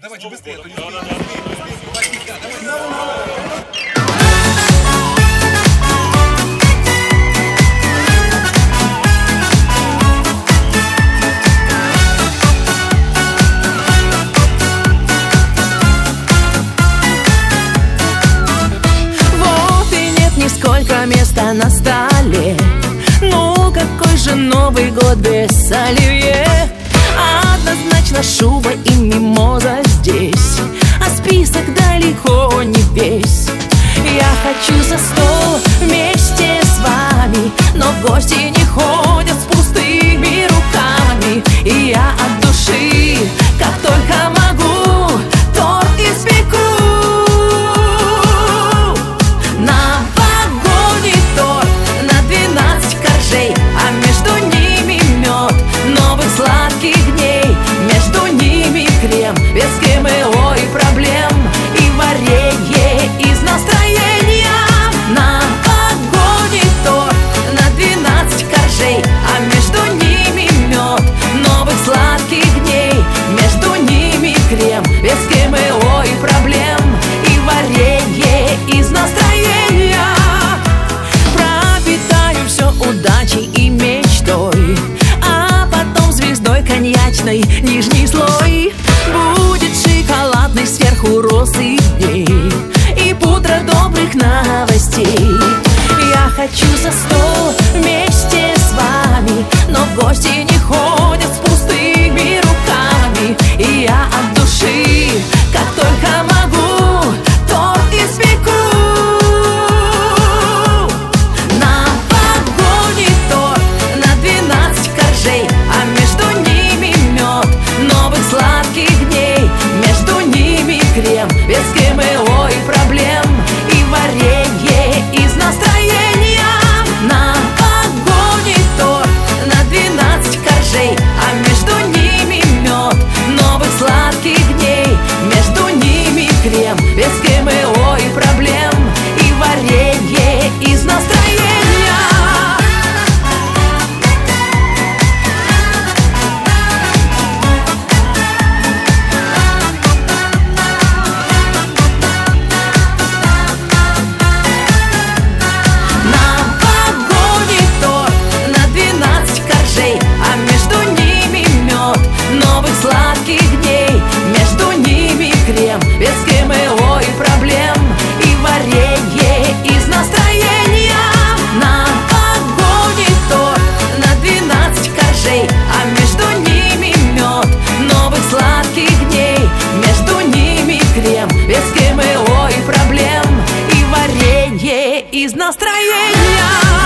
Давайте быстрее, а то не успеем. Нисколько места на столе. Ну какой же Новый год без оливье? Однозначно шуба и мимоза здесь, а список далеко не весь. Я хочу за стол вместе с вами, но гости не ходят с пустыми руками. И я от души, как только могу, торт испеку. А между ними мед новых сладких дней, между ними крем без ГМО и проблем, и варенье из настроения. Новогодний торт на 12 коржей, а между ними мед новых сладких дней, между ними крем без ГМО и проблем, и варенье из настроения. Пропитаю все удачей и мечтой, а потом звездой коньячной нижний слой. Будет шоколадный сверху розы дней и пудра добрых новостей. Я хочу за стол вместе с вами, но гости не ходят с пустыми руками. И я от души, как только могу, торт испеку. А между ними мед новых сладких дней, между ними крем без ГМО и проблем, и варенье из настроения. Новогодний торт на 12 коржей, а между ними мед новых сладких дней, между ними крем без ГМО и проблем, и варенье из настроения. Сладких дней, между ними крем без ГМО и проблем, и варенье из настроения. Новогодний торт на 12 коржей, а между ними мед новых сладких дней, между ними крем без ГМО и проблем, и варенье из настроения.